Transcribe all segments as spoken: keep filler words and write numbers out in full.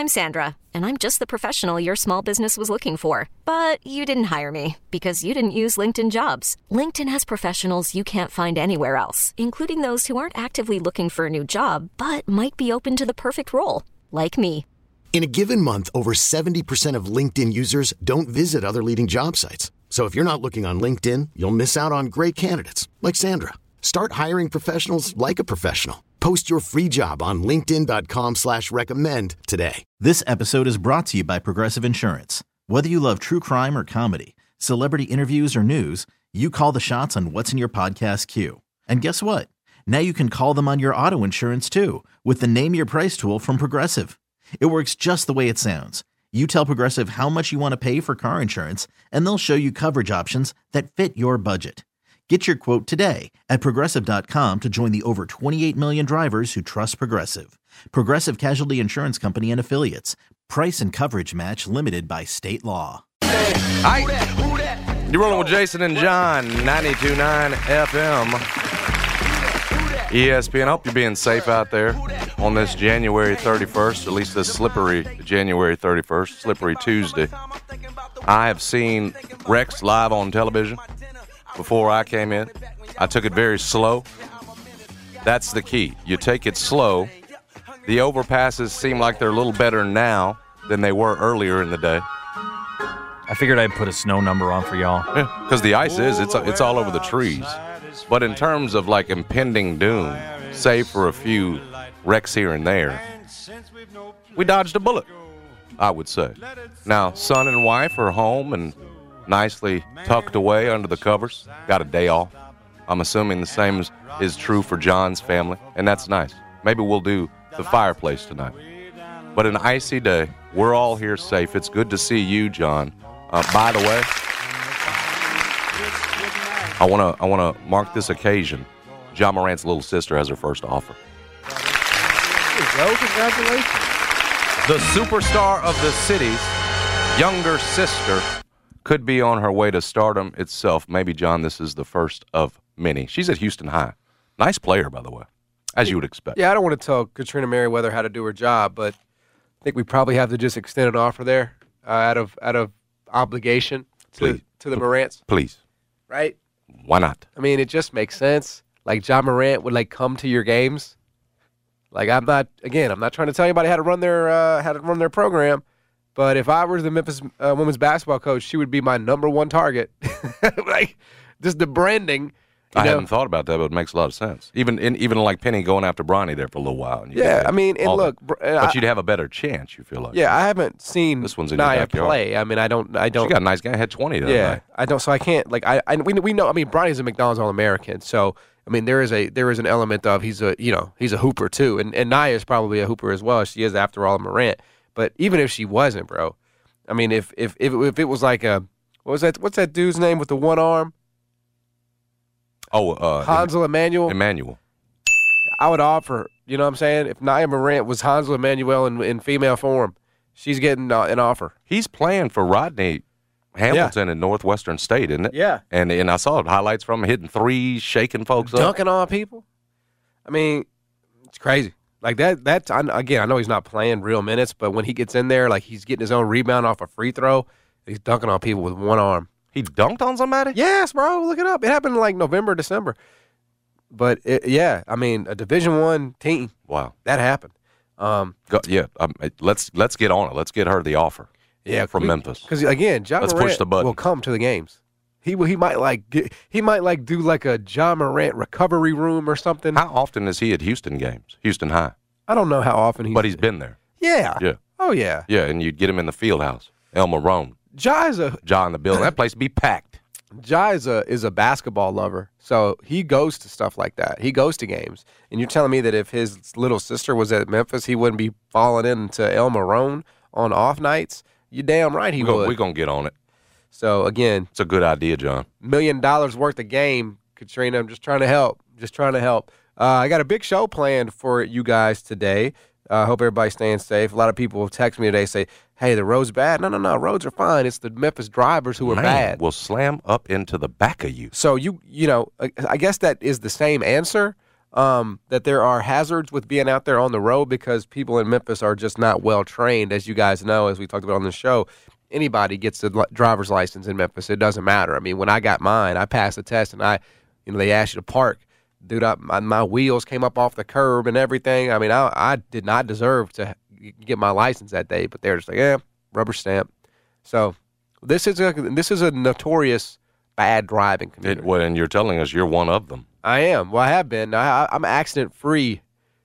I'm Sandra, and I'm just the professional your small business was looking for. But you didn't hire me because you didn't use LinkedIn Jobs. LinkedIn has professionals you can't find anywhere else, including those who aren't actively looking for a new job, but might be open to the perfect role, like me. In a given month, over seventy percent of LinkedIn users don't visit other leading job sites. So if you're not looking on LinkedIn, you'll miss out on great candidates like Sandra. Start hiring professionals like a professional. Post your free job on linkedin.com slash recommend today. This episode is brought to you by Progressive Insurance. Whether you love true crime or comedy, celebrity interviews or news, you call the shots on what's in your podcast queue. And guess what? Now you can call them on your auto insurance too with the Name Your Price tool from Progressive. It works just the way it sounds. You tell Progressive how much you want to pay for car insurance, and they'll show you coverage options that fit your budget. Get your quote today at Progressive dot com to join the over twenty-eight million drivers who trust Progressive. Progressive Casualty Insurance Company and Affiliates. Price and coverage match limited by state law. Hi. You're rolling with Jason and John, ninety-two point nine F M. E S P N. I hope you're being safe out there on this January thirty-first, at least this slippery January thirty-first, slippery Tuesday. I have seen Rex live on television before I came in. I took it very slow. That's the key. You take it slow. The overpasses seem like they're a little better now than they were earlier in the day. I figured I'd put a snow number on for y'all. Yeah, because the ice is, it's it's all over the trees. But in terms of like impending doom, save for a few wrecks here and there, we dodged a bullet, I would say. Now, son and wife are home and nicely tucked away under the covers. Got a day off. I'm assuming the same is, is true for John's family, and that's nice. Maybe we'll do the fireplace tonight. But an icy day, we're all here safe. It's good to see you, John. Uh, by the way, I want to I want to mark this occasion. John Morant's little sister has her first offer. There you go. Congratulations. The superstar of the city's younger sister could be on her way to stardom itself. Maybe, John, this is the first of many. She's at Houston High. Nice player, by the way, as you would expect. Yeah, I don't want to tell Katrina Merriweather how to do her job, but I think we probably have to just extend an offer there uh, out of out of obligation to, Please. to the Morants. Please. Right? Why not? I mean, it just makes sense. Like, John Morant would, like, come to your games. Like, I'm not, again, I'm not trying to tell anybody how to run their uh, how to run their program, but if I were the Memphis uh, women's basketball coach, she would be my number one target. Like, just the branding. You I know? hadn't thought about that, but it makes a lot of sense. Even in, even like Penny going after Bronny there for a little while. And you Yeah, get I mean, and all look, that. br- but I- you'd have a better chance. You feel like? Yeah, I haven't seen This one's in your Nia backyard. play. I mean, I don't, I don't. She got a nice game. Had twenty. The other Yeah, night. I don't. So I can't. Like, I, I, we, we know. I mean, Bronny's a McDonald's All-American. So I mean, there is a, there is an element of he's a, you know, he's a hooper too, and and Nia is probably a hooper as well. She is, after all, a Morant. But even if she wasn't, bro, I mean, if if if, if it was like a, what was that? What's that dude's name with the one arm? Oh, uh, Hansel Emmanuel. Emmanuel. I would offer, you know what I'm saying? If Nia Morant was Hansel Emmanuel in, in female form, she's getting uh, an offer. He's playing for Rodney Hamilton in Northwestern State, isn't it? Yeah. And and I saw highlights from him hitting threes, shaking folks up. Dunking on people. I mean, it's crazy. Like that. That's I, again. I know he's not playing real minutes, but when he gets in there, like he's getting his own rebound off a free throw, he's dunking on people with one arm. He dunked on somebody? Yes, bro. Look it up. It happened in like November, December. But it, yeah, I mean, a Division One team. Wow. That happened. Um, Go, yeah. Um, let's let's get on it. Let's get her the offer. yeah, From we, Memphis. Because again, John Let's Morant push the button. will come to the games. He will. He might like. Get, he might like do like a John Morant recovery room or something. How often is he at Houston games? Houston High. I don't know how often he's. But he's been there. Yeah. Yeah. Oh yeah. Yeah, and you'd get him in the field house. El Marone. Ja is a John the building. That place would be packed. Ja is a is a basketball lover, so he goes to stuff like that. He goes to games, and you're telling me that if his little sister was at Memphis, he wouldn't be falling into El Marone on off nights? You damn right he We're would. gonna, we going to get on it. So again, It's a good idea, John. million dollars worth of game, Katrina. I'm just trying to help. Just trying to help. Uh, I got a big show planned for you guys today. I uh, hope everybody's staying safe. A lot of people have texted me today, say, hey, the roads bad. No, no, no. Roads are fine. It's the Memphis drivers who are Man, bad. will slam up into the back of you. So, you you know, I- I guess that is the same answer. um, that there are hazards with being out there on the road because people in Memphis are just not well trained. As you guys know, as we talked about on the show, anybody gets a li- driver's license in Memphis. It doesn't matter. I mean, when I got mine, I passed the test, and I, you know, they asked you to park. Dude, I, my, my wheels came up off the curb and everything. I mean, I, I did not deserve to get my license that day, but they're just like, yeah, rubber stamp. So this is a this is a notorious bad driving community. It, well, and you're telling us you're one of them. I am. Well, I have been. I, I'm accident free,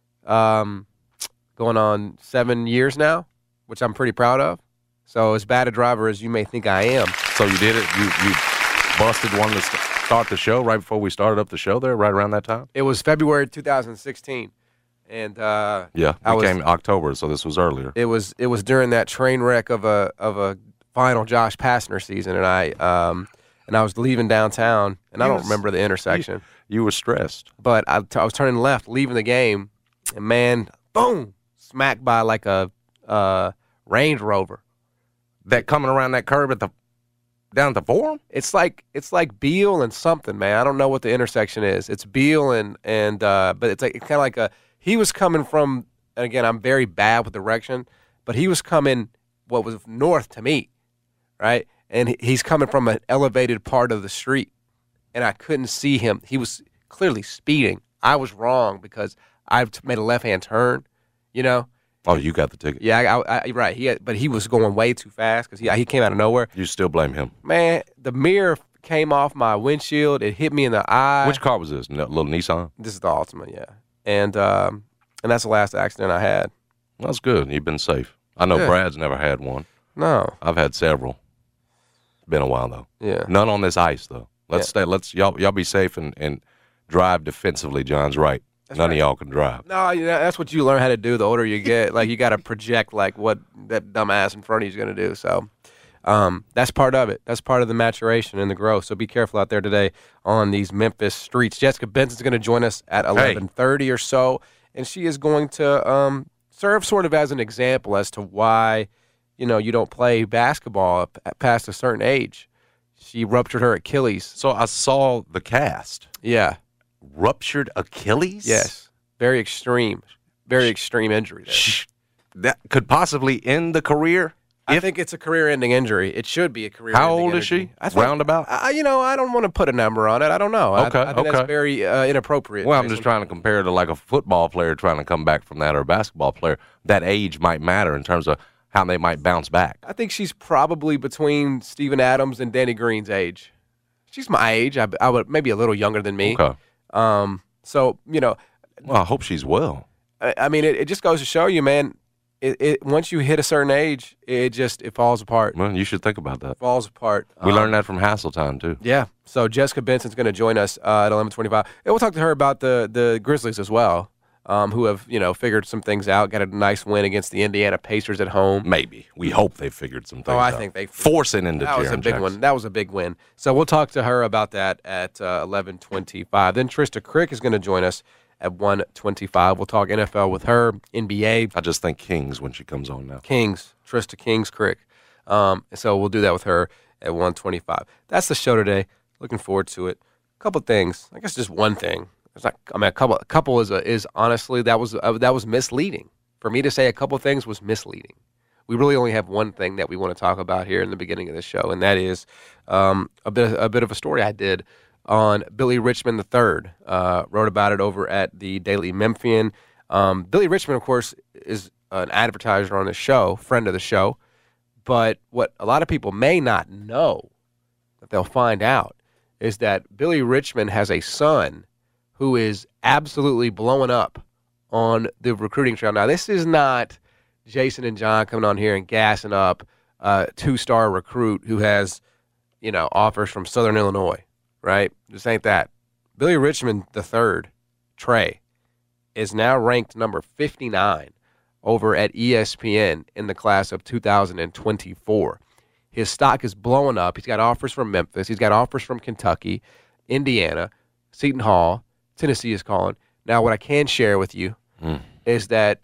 um, going on seven years now, which I'm pretty proud of. So as bad a driver as you may think I am. So you did it. You you busted one to start the show right before we started up the show there, right around that time. It was February two thousand sixteen, and uh, yeah, I it was, came October, so this was earlier. It was it was during that train wreck of a of a final Josh Pastner season, and I um and I was leaving downtown, and I don't remember the intersection. You, you were stressed, but I, t- I was turning left, leaving the game, and man, boom, smacked by like a uh, Range Rover. That coming around that curve at the down at the Forum? It's like it's like Beale and something, man. I don't know what the intersection is. It's Beale and and uh, but it's like it's kind of like a he was coming from. And again, I'm very bad with direction, but he was coming what was north to me, right? And he's coming from an elevated part of the street, and I couldn't see him. He was clearly speeding. I was wrong because I made a left hand turn, you know. Oh, you got the ticket. Yeah, I, I, right. He had, but he was going way too fast because he he came out of nowhere. You still blame him? Man, the mirror came off my windshield. It hit me in the eye. Which car was this? A little Nissan? This is the Altima, yeah. And um, and that's the last accident I had. That's good. You've been safe. I know yeah. Brad's never had one. No, I've had several. It's been a while though. Yeah. None on this ice though. Let's yeah. stay. Let's y'all y'all be safe and, and drive defensively. John's right. That's None right. of y'all can drive. No, you know, that's what you learn how to do the older you get. Like, you got to project, like, what that dumbass in front of you is going to do. So um, that's part of it. That's part of the maturation and the growth. So be careful out there today on these Memphis streets. Jessica Benson's going to join us at eleven thirty hey. or so, and she is going to um, serve sort of as an example as to why, you know, you don't play basketball past a certain age. She ruptured her Achilles. So I saw the cast. Yeah. Ruptured Achilles? Yes. Very extreme. Very extreme injury there. That could possibly end the career? I if, think it's a career-ending injury. It should be a career-ending How old injury. is she? I think, Roundabout? I, you know, I don't want to put a number on it. I don't know. Okay, I, I think okay. that's very uh, inappropriate. Well, I'm just trying to compare it to like a football player trying to come back from that or a basketball player. That age might matter in terms of how they might bounce back. I think she's probably between Steven Adams and Danny Green's age. She's my age. I, I would maybe a little younger than me. Okay. Um. So, you know. Well, I hope she's well. I, I mean, it, it just goes to show you, man, it, it once you hit a certain age, it just it falls apart. Well, you should think about that. It falls apart. We um, learned that from Hasseltine, too. Yeah. So Jessica Benson's going to join us uh, at eleven twenty-five. And we'll talk to her about the, the Grizzlies as well, um, who have, you know, figured some things out, got a nice win against the Indiana Pacers at home. Maybe. We hope they figured some things Oh, I out. think they Forcing into That was a Jaren big Jackson. one. That was a big win. So we'll talk to her about that at uh, eleven twenty-five. Then Trista Crick is going to join us at one twenty-five. We'll talk N F L with her, N B A. I just think Kings when she comes on now. Kings, Trista Kings Crick. Um, so we'll do that with her at one twenty-five. That's the show today. Looking forward to it. A couple things. I guess just one thing. It's not. I mean, a couple. A couple is a, is honestly that was uh, that was misleading. For me to say a couple things was misleading. We really only have one thing that we want to talk about here in the beginning of the show, and that is um, a bit a bit of a story I did on Billy Richmond the third. Uh, wrote about it over at the Daily Memphian. Um, Billy Richmond, of course, is an advertiser on the show, friend of the show. But what a lot of people may not know, that they'll find out, is that Billy Richmond has a son who is absolutely blowing up on the recruiting trail. Now, this is not Jason and John coming on here and gassing up a two-star recruit who has, you know, offers from Southern Illinois, right? This ain't that. Billy Richmond the third, Trey, is now ranked number fifty-nine over at E S P N in the class of two thousand twenty-four. His stock is blowing up. He's got offers from Memphis. He's got offers from Kentucky, Indiana, Seton Hall, Tennessee is calling. Now, what I can share with you mm. is that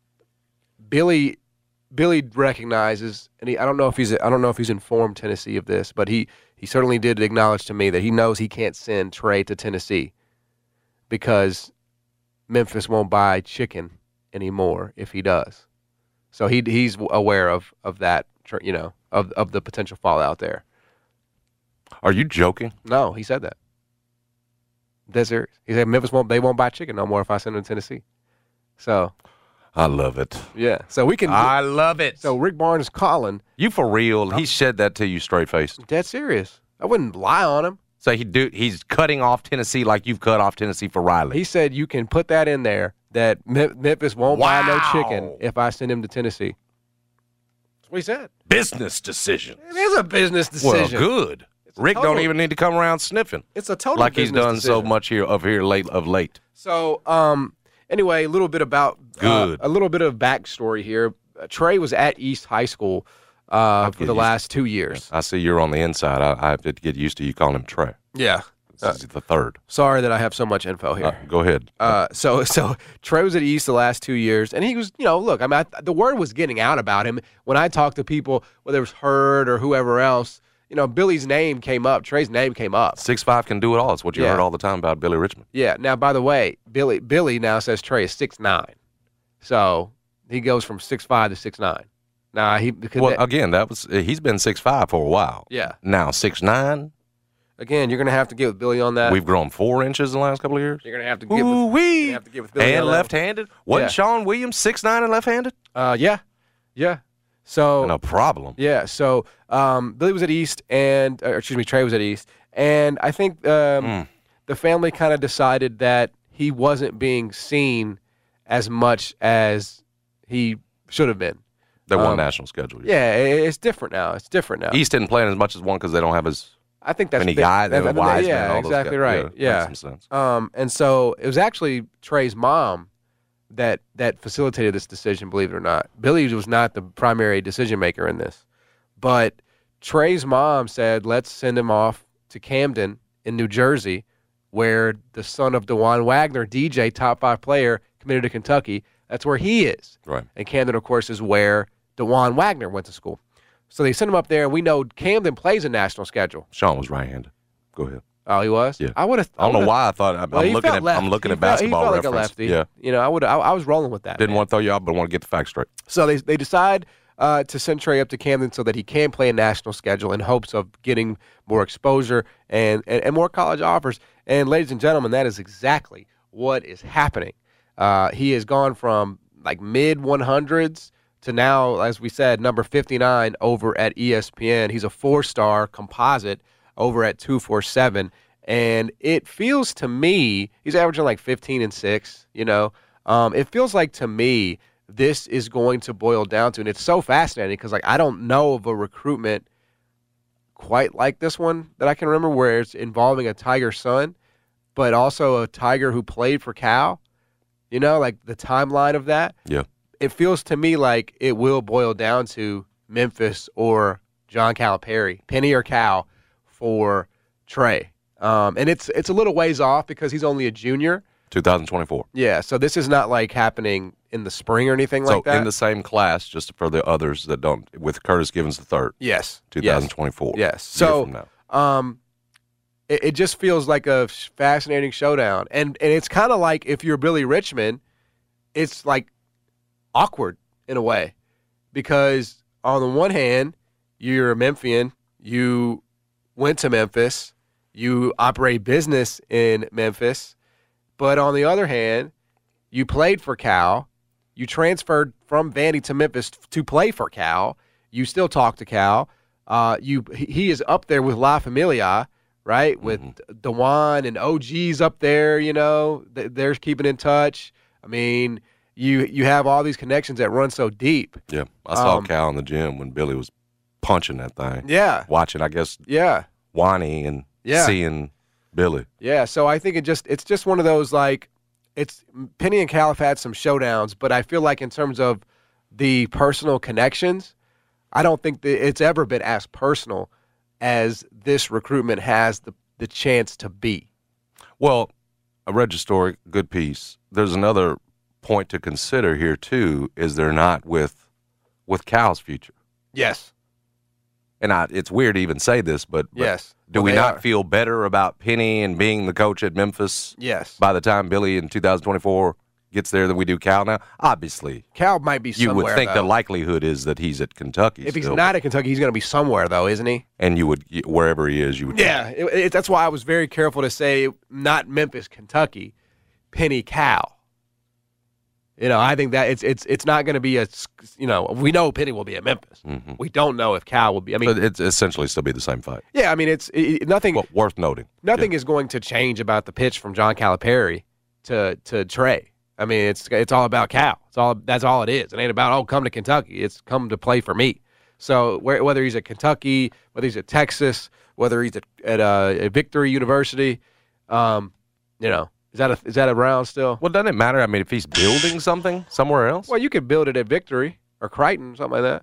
Billy Billy recognizes, and he, I don't know if he's I don't know if he's informed Tennessee of this, but he he certainly did acknowledge to me that he knows he can't send Trey to Tennessee because Memphis won't buy chicken anymore if he does. So he he's aware of of that, you know, of of the potential fallout there. Are you joking? No, he said that. That's serious. He said Memphis won't they won't buy chicken no more if I send them to Tennessee. So I love it. yeah, so we can. I love it. So Rick Barnes is calling. You for real? He said that to you straight faced. Dead serious. I wouldn't lie on him. So he do he's cutting off Tennessee like you've cut off Tennessee for Riley. He said you can put that in there that Me- Memphis won't Wow. buy no chicken if I send him to Tennessee. That's what he said. Business decision. It is a business decision. Well, good. a Rick total- don't even need to come around sniffing It's a total like he's business done so decision. much here of here late of late. So, um, anyway, a little bit about uh, Good. a little bit of backstory here. Uh, Trey was at East High School uh, for get the used last two years. I see you're on the inside. I, I have to get used to you calling him Trey. Yeah. This is the third. Sorry that I have so much info here. Uh, go ahead. Uh, so so Trey was at East the last two years, and he was, you know, look, I mean, I, the word was getting out about him. When I talked to people, whether it was Hurd or whoever else, you know, Billy's name came up. Trey's name came up. Six five can do it all. It's what you Yeah. heard all the time about Billy Richmond. Yeah. Now, by the way, Billy Billy now says Trey is six nine, so he goes from six five to six nine. Now he because Well, that- again, that was he's been six five for a while. yeah. Now six nine. Again, you're gonna have to get with Billy on that. We've grown four inches in the last couple of years. You're gonna have to get Ooh with, wee. you're gonna have to get with Billy And on that. left-handed. Wasn't Yeah. Sean Williams six nine and left-handed? Uh, yeah, yeah. So No problem. yeah, so um, Billy was at East, and uh, excuse me, Trey was at East, and I think um, Mm. the family kind of decided that he wasn't being seen as much as he should have been. They won Um, national schedule. Yeah, it, it's different now. It's different now. East didn't play as much as one because they don't have as I think that's many big- guys. They that- have that- Wiseman. Yeah, all those exactly guys. right. Yeah. Makes some sense. Um, and so it was actually Trey's mom that that facilitated this decision, believe it or not. Billy was not the primary decision maker in this. But Trey's mom said, let's send him off to Camden in New Jersey, where the son of DeJuan Wagner, D J, top five player, committed to Kentucky. That's where he is. Right. And Camden, of course, is where DeJuan Wagner went to school. So they sent him up there, and we know Camden plays a national schedule. Sean was right-handed. Go ahead. Oh, he was? Yeah. I would have. I don't know why I thought I'm, Well, I'm he looking felt at left. I'm looking He at felt- basketball he felt reference. like a lefty. Yeah. You know, I would. I, I was rolling with that. Didn't man. want to throw you out, but want to get the facts straight. So they they decide uh, to send Trey up to Camden so that he can play a national schedule in hopes of getting more exposure and, and, and more college offers. And ladies and gentlemen, that is exactly what is happening. Uh, he has gone from like mid one hundreds to now, as we said, number fifty-nine over at E S P N. He's a four-star composite over at two forty-seven. And it feels to me, he's averaging like fifteen and six, you know. Um, it feels like to me this is going to boil down to, and it's so fascinating because like I don't know of a recruitment quite like this one that I can remember where it's involving a Tiger son, but also a Tiger who played for Cal. You know, like the timeline of that. Yeah. It feels to me like it will boil down to Memphis or John Calipari, Penny or Cal for Trey. Um, and it's it's a little ways off because he's only a junior. twenty twenty-four. Yeah, so this is not like happening in the spring or anything So like that. in the same class, just for the others that don't, with Curtis Givens the third, yes, twenty twenty-four. Yes. Year So from now. um, it, it just feels like a sh- fascinating showdown, and and it's kind of like if you're Billy Richmond, it's like awkward in a way because on the one hand you're a Memphian, you went to Memphis, you operate business in Memphis, but on the other hand, you played for Cal, you transferred from Vandy to Memphis to play for Cal, you still talk to Cal, uh, you he is up there with La Familia, right? With Mm-hmm. DeJuan and O G's up there, you know, they're keeping in touch. I mean, you you have all these connections that run so deep. Yeah. I saw um, Cal in the gym when Billy was punching that thing. Yeah, Watching, I guess, yeah, Wani and Yeah. seeing Billy. yeah. So I think it just it's just one of those like it's Penny and Cal have had some showdowns, but I feel like in terms of the personal connections, I don't think that it's ever been as personal as this recruitment has the the chance to be. Well, I read your story, good piece. There's another point to consider here too, is they're not with with Cal's future. Yes. and I, it's weird to even say this, but, but yes. do Well, we they not are. feel better about Penny and being the coach at Memphis Yes. by the time Billy in two thousand twenty-four gets there than we do Cal now? Obviously, Cal might be you somewhere, would think though. the likelihood is that he's at Kentucky. If he's still. not at Kentucky, he's going to be somewhere, though, isn't he? and you would wherever he is, you would. Yeah, it, it, that's why I was very careful to say not Memphis, Kentucky, Penny, Cal. You know, I think that it's it's it's not going to be a, you know, we know Penny will be at Memphis. Mm-hmm. We don't know if Cal will be. I mean, But it's essentially still be the same fight. yeah, I mean, it's it, it- nothing. Well, worth noting. Nothing Yeah. is going to change about the pitch from John Calipari to to Trey. I mean, it's it's all about Cal. It's all that's all it is. It ain't about oh, come to Kentucky. It's come to play for me. So where, whether he's at Kentucky, whether he's at Texas, whether he's at, at uh, at Victory University, um, you know, is that a, is that around still? Well, doesn't it matter? I mean, if he's building something somewhere else, Well, you could build it at Victory or Crichton, something like that.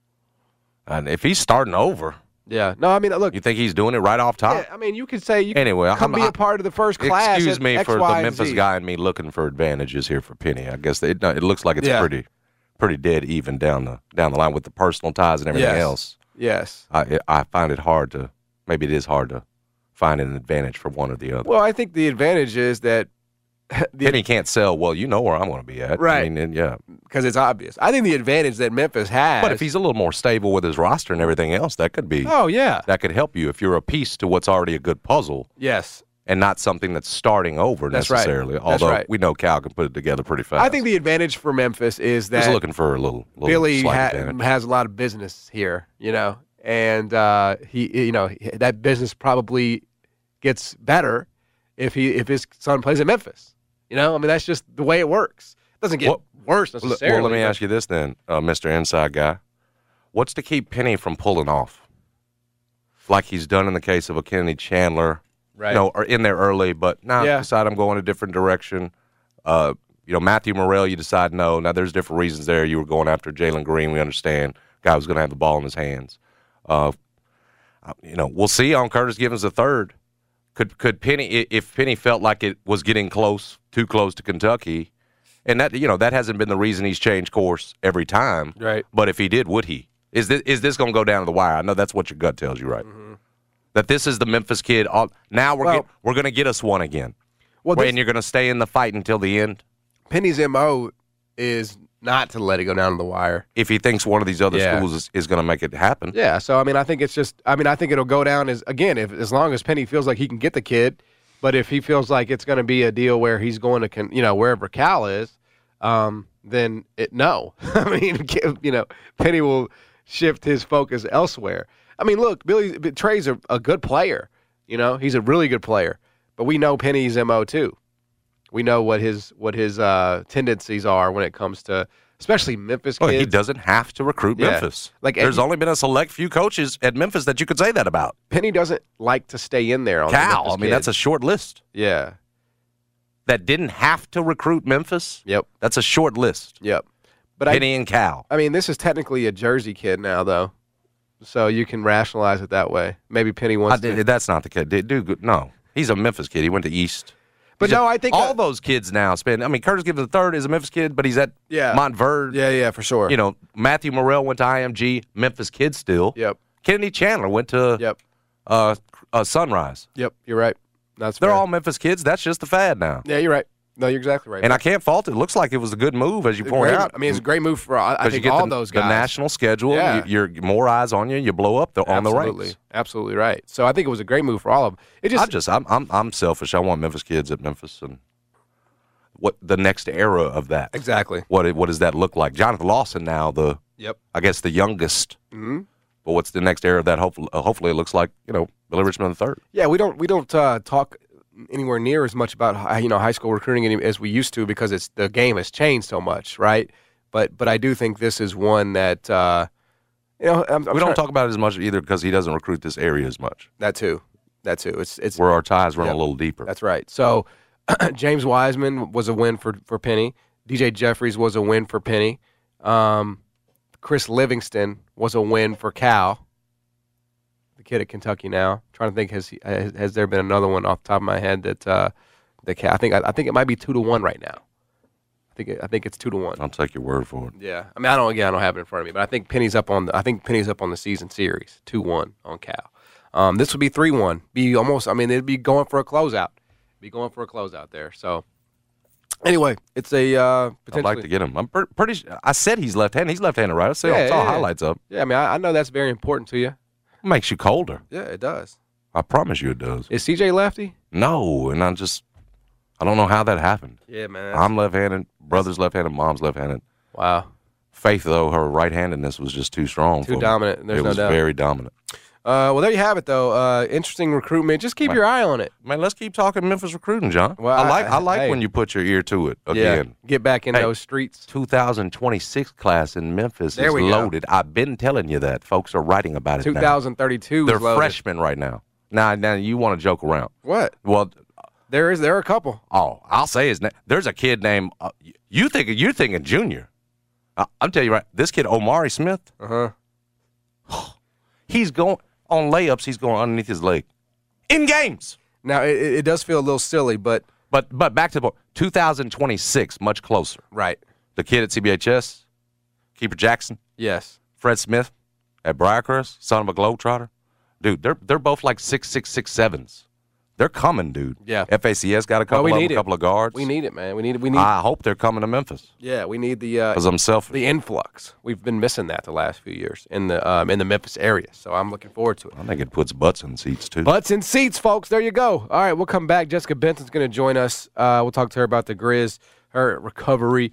and if he's starting over, Yeah. No, I mean, look. you think he's doing it right off top? Yeah, I mean, you could say you Anyway, come I'm- be I- a part of the first class. Excuse at me X, for Y, the and Memphis Z. guy and me looking for advantages here for Penny. I guess it, it looks like it's Yeah. pretty pretty dead even down the down the line with the personal ties and everything Yes. else. Yes. I I find it hard to maybe it is hard to find an advantage for one or the other. Well, I think the advantage is that the Penny can't sell. Well, you know where I'm going to be at, Right. I mean, and yeah. because it's obvious. I think the advantage that Memphis has. But if he's a little more stable with his roster and everything else, that could be oh yeah, that could help you if you're a piece to what's already a good puzzle yes, and not something that's starting over That's right. necessarily. That's Although right. we know Cal can put it together pretty fast. I think the advantage for Memphis is that just looking for a little, little Billy slight ha- advantage. has a lot of business here, you know, and uh, he, you know, that business probably gets better if he if his son plays at Memphis. You know, I mean, that's just the way it works. It doesn't get Well- worse Well, necessarily. well, let me but- ask you this then, uh, Mister Inside Guy. What's to keep Penny from pulling off? Like he's done in the case of a Kennedy Chandler. Right. You know, or in there early, but now Yeah. decide I'm going a different direction. Uh, you know, Matthew Morrell, you decide no. Now, there's different reasons there. You were going after Jalen Green, we understand. Guy was going to have the ball in his hands. Uh, you know, we'll see on Curtis Givens the third. Could could Penny, i- if Penny felt like it was getting close, too close to Kentucky, and that, you know, that hasn't been the reason he's changed course every time. Right. But if he did, would he? Is this is this going to go down to the wire? I know that's what your gut tells you, right? Mm-hmm. That this is the Memphis kid. All, now we're Well- get, we're going to get us one again. Well, Wait, this- and you're going to stay in the fight until the end. Penny's M O is not to let it go down to the wire. If he thinks one of these other Yeah. schools is, is going to make it happen. Yeah, so I mean, I think it's just. I mean, I think it'll go down as again, if as long as Penny feels like he can get the kid, but if he feels like it's going to be a deal where he's going to, con, you know, wherever Cal is, um, then it no. I mean, you know, Penny will shift his focus elsewhere. I mean, look, Billy Trey's a, a good player. You know, he's a really good player, but we know Penny's M O too. We know what his what his uh, tendencies are when it comes to, especially Memphis Oh, kids. he doesn't have to recruit Yeah. Memphis. Like, There's he- only been a select few coaches at Memphis that you could say that about. Penny doesn't like to stay in there on the Cal, Memphis I mean, that's a kids. short list. yeah. That didn't have to recruit Memphis. Yep. That's a short list. Yep. But Penny and Cal. I, I mean, this is technically a Jersey kid now, though, so you can rationalize it that way. Maybe Penny I wants did- to. that's not the kid. Dude, dude, no, he's a Memphis kid. He went to East. But He's no, a- I think all uh, those kids now spend. I mean, Curtis Givens the third is a Memphis kid, but he's at Yeah. Montverde. Yeah, yeah, for sure. You know, Matthew Morrell went to I M G, Memphis kid still. Yep. Kennedy Chandler went to Yep. uh, uh, Sunrise. Yep. You're right. That's They're fair. all Memphis kids. That's just the fad now. Yeah, you're right. No, you're exactly right. And I can't fault it. It looks like it was a good move, as you It's point great- out. I mean, it's a great move for I, I Because you think get all the, those the guys. national schedule. Yeah. You, you're more eyes on you. You blow up the, on the Absolutely. ranks. Absolutely right. So I think it was a great move for all of them. It I just, just, I'm, I'm, I'm selfish. I want Memphis kids at Memphis, and what the next era of that. exactly. What, it- what does that look like? Jonathan Lawson now, the, Yep. I guess the youngest. hmm But what's the next era of that? Hopefully, uh, hopefully it looks like you know Billy Richmond the third. Yeah, we don't we don't uh, talk anywhere near as much about hi- you know high school recruiting any- as we used to because it's the game has changed so much, right? But but I do think this is one that uh, you know I'm, I'm we don't trying- talk about it as much either because he doesn't recruit this area as much. that too, that too. It's it's Where our ties run Yep. a little deeper. that's right. So James Wiseman was a win for for Penny. D J Jeffries was a win for Penny. Um, Chris Livingston was a win for Cal. The kid at Kentucky now. Trying to think, has he, has, has there been another one off the top of my head that uh, that Cal? I think I, I think it might be two to one right now. I think it, I think it's two to one. I'll take your word for it. Yeah, I mean, I don't again, I don't have it in front of me, but I think Penny's up on the. I think Penny's up on the season series, two one on Cal. Um, this would be three one. Be almost. I mean, they'd be going for a closeout. Be going for a closeout there. So, anyway, it's a. Uh, I'd like to get him. I'm per- pretty. Sure, I said he's left-handed. He's left-handed, right? I saw, Yeah, saw yeah, highlights up. Yeah, I mean, I, I know that's very important to you. Makes you colder. Yeah, it does. I promise you, it does. Is C J lefty? No, and I just. I don't know how that happened. Yeah, man. I'm left-handed. Brother's left-handed. Mom's left-handed. Wow. Faith, though, her right-handedness was just too strong. Too for me. dominant. There's it no was doubt. very dominant. Uh, well, there you have it, though. Uh, interesting recruitment. Just keep your eye on it. Man, let's keep talking Memphis recruiting, John. Well, I like I, I- like hey. when you put your ear to it again. Yeah. Get back in Hey, those streets. two thousand twenty-six class in Memphis There is we go. loaded. I've been telling you that. Folks are writing about it two now. thousand thirty-two. They're is loaded. freshmen right now. Now, now you want to joke around. What? Well, There is. There are a couple. oh, I'll say his name. There's a kid named, uh, you think you're thinking junior. I, I'm telling you right, this kid, Omari Smith, Uh huh. he's going, on layups, he's going underneath his leg. In games. Now it, it does feel a little silly, but But but back to the point, two thousand twenty-six, much closer. right. The kid at C B H S, Keeper Jackson, Yes. Fred Smith at Briarcrest, son of a Globetrotter. Dude, they're they're both like six, six, six, sevens. They're coming, dude. Yeah. F A C S got a couple we of need them, a it. couple of guards. We need it, man. We need. We need. I hope they're coming to Memphis yeah, we need the uh, because I'm selfish. the influx. We've been missing that the last few years in the um, in the Memphis area. So I'm looking forward to it. I think it puts butts in seats too. Butts in seats, folks. There you go. All right, we'll come back. Jessica Benson's going to join us. Uh, we'll talk to her about the Grizz, her recovery,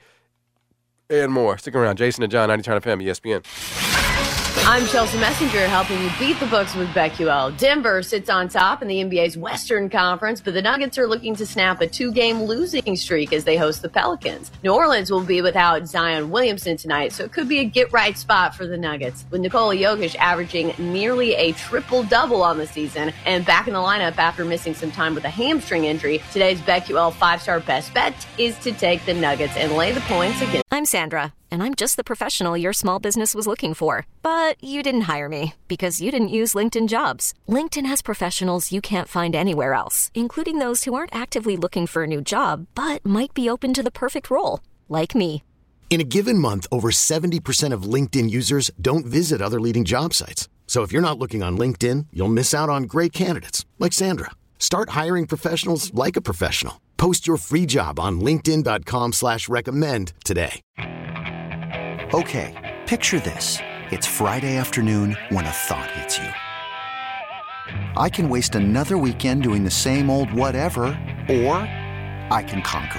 and more. Stick around. Jason and John, ninety-nine F M, E S P N. I'm Chelsea Messenger, helping you beat the books with BetQL. Denver sits on top in the N B A's Western Conference, but the Nuggets are looking to snap a two-game losing streak as they host the Pelicans. New Orleans will be without Zion Williamson tonight, so it could be a get-right spot for the Nuggets, with Nikola Jokic averaging nearly a triple-double on the season and back in the lineup after missing some time with a hamstring injury. Today's BetQL five-star best bet is to take the Nuggets and lay the points against. I'm Sandra, and I'm just the professional your small business was looking for. But you didn't hire me because you didn't use LinkedIn Jobs. LinkedIn has professionals you can't find anywhere else, including those who aren't actively looking for a new job, but might be open to the perfect role, like me. In a given month, over seventy percent of LinkedIn users don't visit other leading job sites. So if you're not looking on LinkedIn, you'll miss out on great candidates like Sandra. Start hiring professionals like a professional. Post your free job on linkedin.com slash recommend today. Okay, picture this. It's Friday afternoon when a thought hits you. I can waste another weekend doing the same old whatever, or I can conquer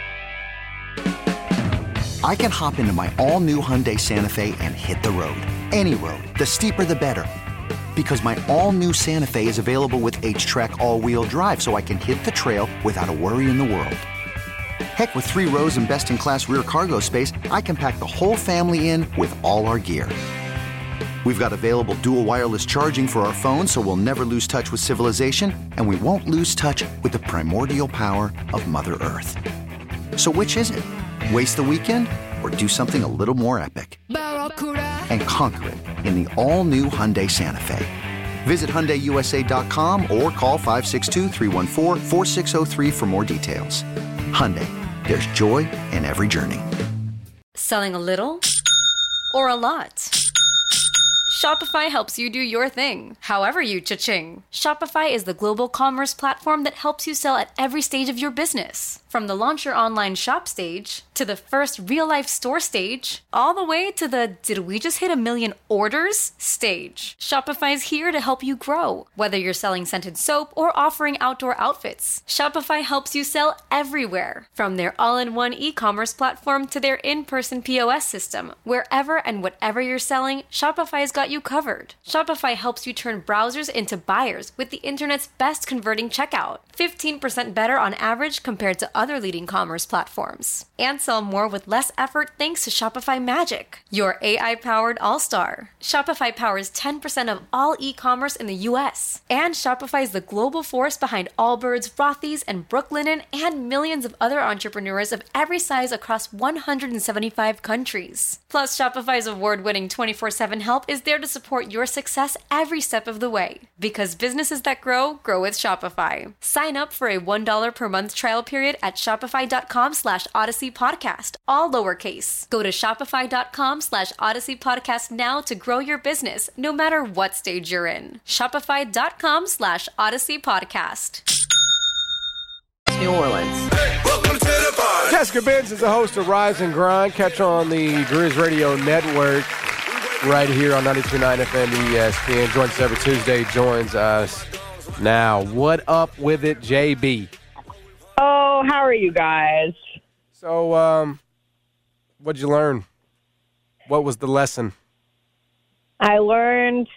it. I can hop into my all-new Hyundai Santa Fe and hit the road. Any road. The steeper, the better. Because my all-new Santa Fe is available with H-Track all-wheel drive, so I can hit the trail without a worry in the world. Heck, with three rows and best-in-class rear cargo space, I can pack the whole family in with all our gear. We've got available dual wireless charging for our phones, so we'll never lose touch with civilization, and we won't lose touch with the primordial power of Mother Earth. So which is it? Waste the weekend or do something a little more epic? And conquer it in the all-new Hyundai Santa Fe. Visit Hyundai U S A dot com or call five six two, three one four, four six zero three for more details. Hyundai, there's joy in every journey. Selling a little or a lot? Shopify helps you do your thing, however you cha-ching. Shopify is the global commerce platform that helps you sell at every stage of your business. From the launch your online shop stage, to the first real-life store stage, all the way to the did we just hit a million orders stage. Shopify's here to help you grow. Whether you're selling scented soap or offering outdoor outfits, Shopify helps you sell everywhere. From their all-in-one e-commerce platform to their in-person P O S system, wherever and whatever you're selling, Shopify's got you covered. Shopify helps you turn browsers into buyers with the internet's best converting checkout. fifteen percent better on average compared to other leading commerce platforms. And sell more with less effort thanks to Shopify Magic, your A I-powered all-star. Shopify powers ten percent of all e-commerce in the U S. And Shopify is the global force behind Allbirds, Rothy's, and Brooklinen, and millions of other entrepreneurs of every size across one hundred seventy-five countries. Plus, Shopify's award-winning twenty-four seven help is there there to support your success every step of the way. Because businesses that grow, grow with Shopify. Sign up for a one dollar per month trial period at shopify.com slash Odyssey Podcast, all lowercase. Go to shopify.com slash Odyssey Podcast now to grow your business, no matter what stage you're in. Shopify.com slash Odyssey Podcast. New Orleans. Jessica Benz is the host of Rise and Grind. Catch on the Grizz Radio Network right here on ninety-two point nine F M E S P N. Joins us every Tuesday. Joins us now. What up with it, J B? Oh, how are you guys? So, um, what'd you learn? What was the lesson? I learned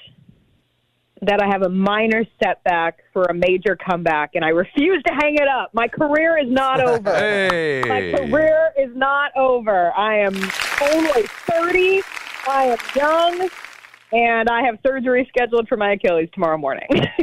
that I have a minor setback for a major comeback, and I refuse to hang it up. My career is not over. Hey. My career is not over. I am only thirty. I am young, and I have surgery scheduled for my Achilles tomorrow morning.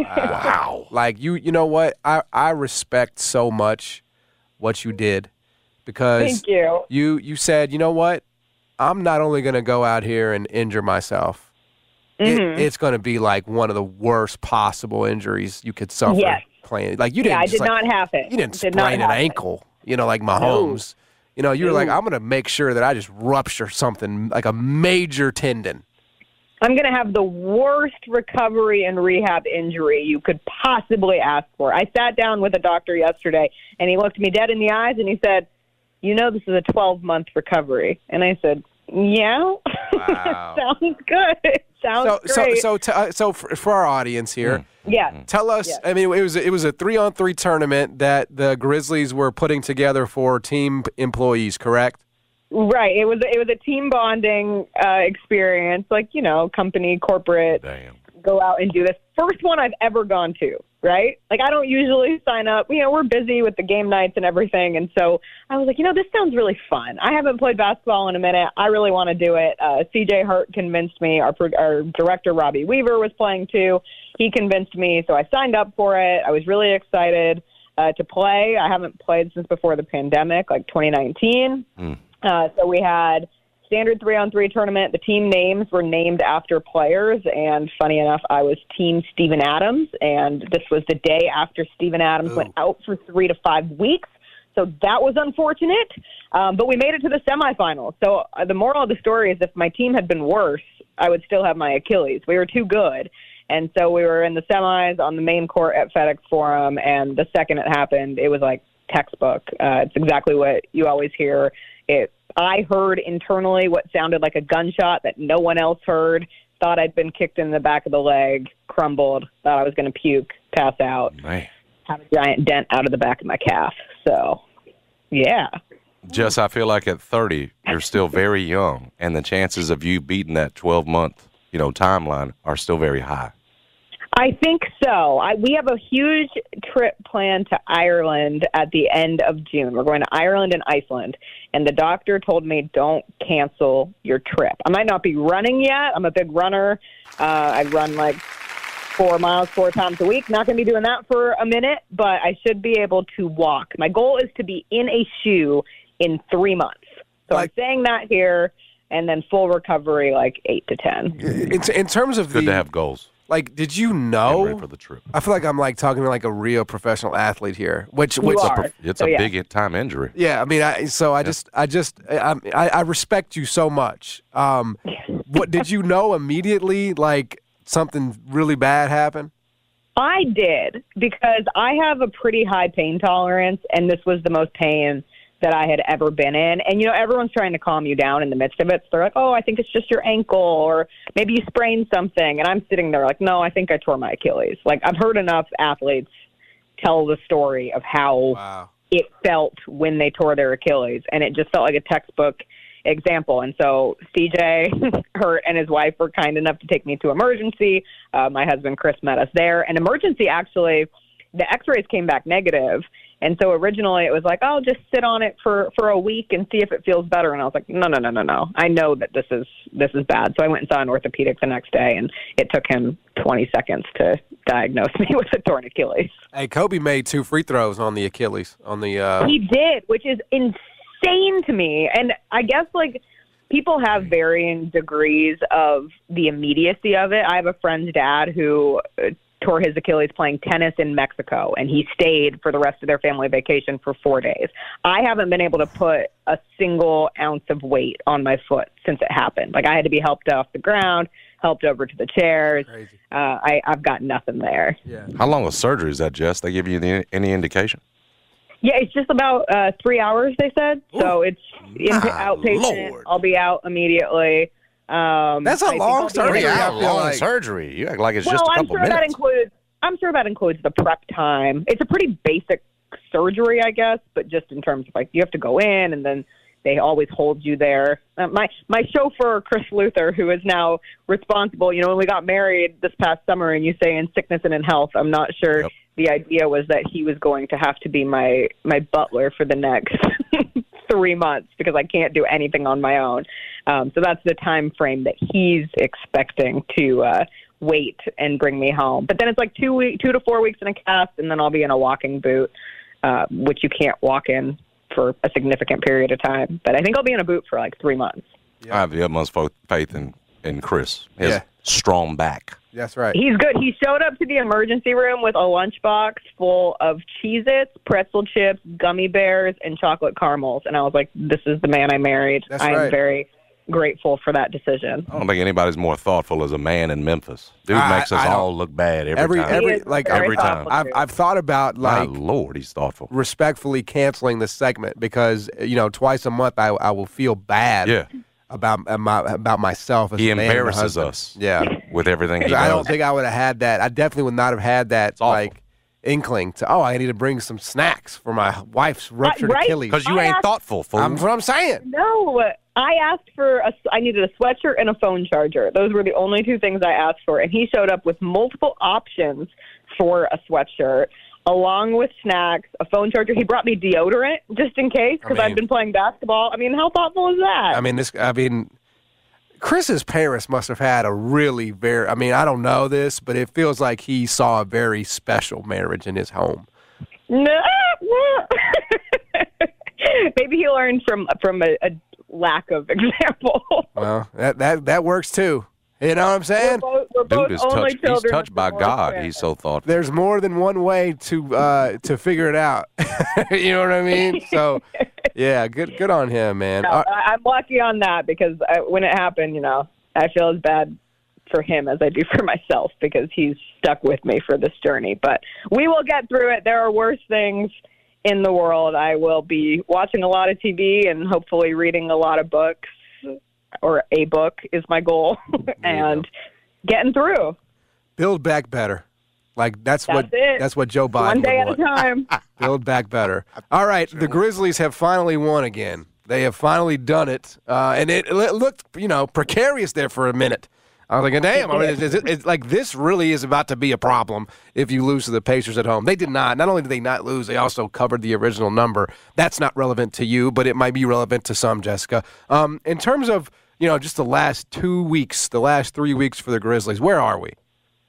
Wow. Like, you you know what? I, I respect so much what you did because Thank you. You, you said, you know what? I'm not only going to go out here and injure myself. Mm-hmm. It, it's going to be like one of the worst possible injuries you could suffer Yes. playing. Like you didn't. Yeah, I just did like, not have it. You didn't Did sprain not an have it. ankle. You know, like Mahomes. You know, you were like, I'm going to make sure that I just rupture something like a major tendon. I'm going to have the worst recovery and rehab injury you could possibly ask for. I sat down with a doctor yesterday, and he looked me dead in the eyes, and he said, you know, this is a twelve-month recovery. And I said, yeah. Wow. Sounds good. Sounds so, great. So, so, t- uh, so for, for our audience here, yeah. tell us. Yes. I mean, it was it was a three-on-three tournament that the Grizzlies were putting together for team employees, correct? Right. It was it was a team bonding uh, experience, like, you know, company, corporate, Damn. go out and do this. First one I've ever gone to, right? Like, I don't usually sign up. You know, we're busy with the game nights and everything. And so I was like, you know, this sounds really fun. I haven't played basketball in a minute. I really want to do it. Uh, C J Hurt convinced me. Our, our director, Robbie Weaver, was playing too. He convinced me. So I signed up for it. I was really excited uh, to play. I haven't played since before the pandemic, like twenty nineteen. Mm. Uh, so we had standard three-on-three tournament. The team names were named after players, and funny enough, I was Team Steven Adams, and this was the day after Steven Adams Ooh. went out for three to five weeks. So that was unfortunate, um, but we made it to the semifinals. So uh, the moral of the story is if my team had been worse, I would still have my Achilles. We were too good. And so we were in the semis on the main court at FedEx Forum, and the second it happened, it was like textbook. Uh, it's exactly what you always hear. It, I heard internally what sounded like a gunshot that no one else heard, thought I'd been kicked in the back of the leg, crumbled, thought I was going to puke, pass out, Man. have a giant dent out of the back of my calf. So, yeah. Jess, I feel like at thirty, you're still very young, and the chances of you beating that twelve-month, you know, timeline are still very high. I think so. I, we have a huge trip planned to Ireland at the end of June. We're going to Ireland and Iceland, and the doctor told me don't cancel your trip. I might not be running yet. I'm a big runner. Uh, I run like four miles four times a week. Not going to be doing that for a minute, but I should be able to walk. My goal is to be in a shoe in three months. So Like- I'm saying that here, and then full recovery like eight to ten. In, in terms of Good the, to have goals. like, did you Get know? ready for the trip. I feel like I'm like talking to like a real professional athlete here, which You which are. It's So, a yeah. big time injury. yeah, I mean, I so I just I just I, I I respect you so much. Um, what did you know immediately? Like something really bad happened? I did, because I have a pretty high pain tolerance, and this was the most pain that I had ever been in. And, you know, everyone's trying to calm you down in the midst of it. So they're like, oh, I think it's just your ankle, or maybe you sprained something. And I'm sitting there like, no, I think I tore my Achilles. Like, I've heard enough athletes tell the story of how Wow. it felt when they tore their Achilles, and it just felt like a textbook example. And so C J Hurt and his wife were kind enough to take me to emergency. Uh, my husband Chris met us there, and emergency actually, the x-rays came back negative. And so originally it was like, oh, just sit on it for, for a week and see if it feels better. And I was like, no, no, no, no, no. I know that this is this is bad. So I went and saw an orthopedic the next day, and it took him twenty seconds to diagnose me with a torn Achilles. Hey, Kobe made two free throws on the Achilles on the. Uh, He did, which is insane to me. And I guess, like, people have varying degrees of the immediacy of it. I have a friend's dad who uh, tore his Achilles playing tennis in Mexico, and he stayed for the rest of their family vacation for four days. I haven't been able to put a single ounce of weight on my foot since it happened. Like, I had to be helped off the ground, helped over to the chairs. Crazy. Uh, I, I've got nothing there. Yeah. How long was surgery? Is that, Jess? They give you the, any indication? Yeah, it's just about uh, three hours, they said. So it's in, My outpatient. Lord. I'll be out immediately. Um, That's a I think long I'll be surgery. in- I How feel long like- surgery? You act like it's well, just a I'm couple sure that minutes. includes. I'm sure that includes the prep time. It's a pretty basic surgery, I guess, but just in terms of like you have to go in and then they always hold you there. Uh, my my chauffeur, Chris Luther, who is now responsible. You know, when we got married this past summer, and you say in sickness and in health, I'm not sure. Yep. The idea was that he was going to have to be my my butler for the next three months because I can't do anything on my own. Um, so that's the time frame that he's expecting to uh, wait and bring me home. But then it's like two week, two to four weeks in a cast, and then I'll be in a walking boot, uh, which you can't walk in for a significant period of time. But I think I'll be in a boot for like three months. I have the utmost fo- faith in, in Chris. His Yeah. strong back. That's right. He's good. He showed up to the emergency room with a lunchbox full of Cheez-Its, pretzel chips, gummy bears, and chocolate caramels. And I was like, this is the man I married. That's I am right. very grateful for that decision. I don't think anybody's more thoughtful as a man in Memphis. Dude I- makes us I don't- all look bad every, Every time. every He is like very every time. thoughtful, I've too. I've thought about My like Lord, he's thoughtful. respectfully canceling this segment because you know twice a month I I will feel bad Yeah. about about, about myself as He a man and a embarrasses husband. us. Yeah. With everything he does. I don't think I would have had that. I definitely would not have had that awful. like inkling to oh I need to bring some snacks for my wife's ruptured right? Achilles. Because you I ain't asked- thoughtful, fool. I'm what I'm saying. No, I asked for a, I needed a sweatshirt and a phone charger. Those were the only two things I asked for. And he showed up with multiple options for a sweatshirt, along with snacks, a phone charger. He brought me deodorant just in case because I mean- I've been playing basketball. I mean, how thoughtful is that? I mean this. I mean, Chris's parents must have had a really very. I mean, I don't know this, but it feels like he saw a very special marriage in his home. No, no. Maybe he learned from from a, a lack of example. Well, that that that works too. You know what I'm We're saying? both, we're both Dude is only touched. He's children touched of by divorced God. parents. He's so thoughtful. There's more than one way to uh, to figure it out. You know what I mean? So, yeah, good good on him, man. No, Uh, I- I'm lucky on that because I, when it happened, you know, I feel as bad for him as I do for myself because he's stuck with me for this journey. But we will get through it. There are worse things in the world. I will be watching a lot of T V and hopefully reading a lot of books, or a book is my goal, and getting through. Build back better. Like that's, That's what it. that's what Joe Biden One day at would a want. time. Build back better. All right, the Grizzlies have finally won again. They have finally done it, uh, and it, it looked, you know, precarious there for a minute. I was thinking, damn, I mean, it's, it's, it's like this really is about to be a problem if you lose to the Pacers at home. They did not. Not only did they not lose, they also covered the original number. That's not relevant to you, but it might be relevant to some, Jessica. Um, in terms of, you know, just the last two weeks, the last three weeks for the Grizzlies, where are we?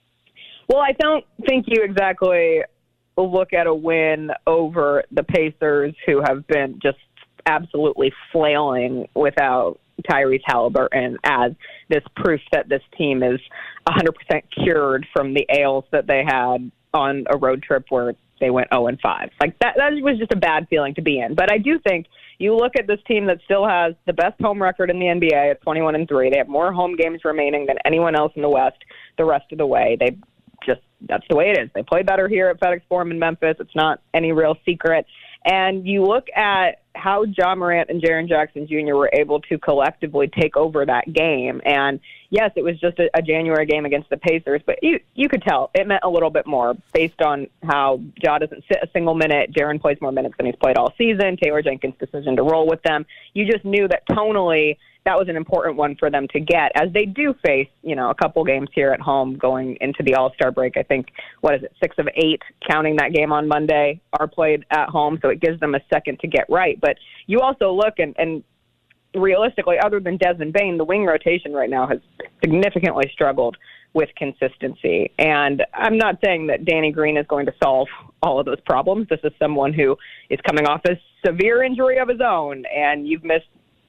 Well, I don't think you exactly look at a win over the Pacers, who have been just absolutely flailing without Tyrese Halliburton, as this proof that this team is one hundred percent cured from the ails that they had on a road trip where they went oh and five. Like that, that was just a bad feeling to be in. But I do think you look at this team that still has the best home record in the N B A at twenty-one and three. They have more home games remaining than anyone else in the West the rest of the way. They just, that's the way it is. They play better here at FedEx Forum in Memphis. It's not any real secret. And you look at how Ja Morant and Jaren Jackson Junior were able to collectively take over that game. And yes, it was just a, a January game against the Pacers, but you you could tell it meant a little bit more based on how Ja doesn't sit a single minute. Jaren plays more minutes than he's played all season. Taylor Jenkins' decision to roll with them. You just knew that tonally that was an important one for them to get, as they do face, you know, a couple games here at home going into the All-Star break. I think, what is it, six of eight, counting that game on Monday, are played at home, so it gives them a second to get right. But you also look, and, and realistically, other than Desmond Bane, the wing rotation right now has significantly struggled with consistency. And I'm not saying that Danny Green is going to solve all of those problems. This is someone who is coming off a severe injury of his own, and you've missed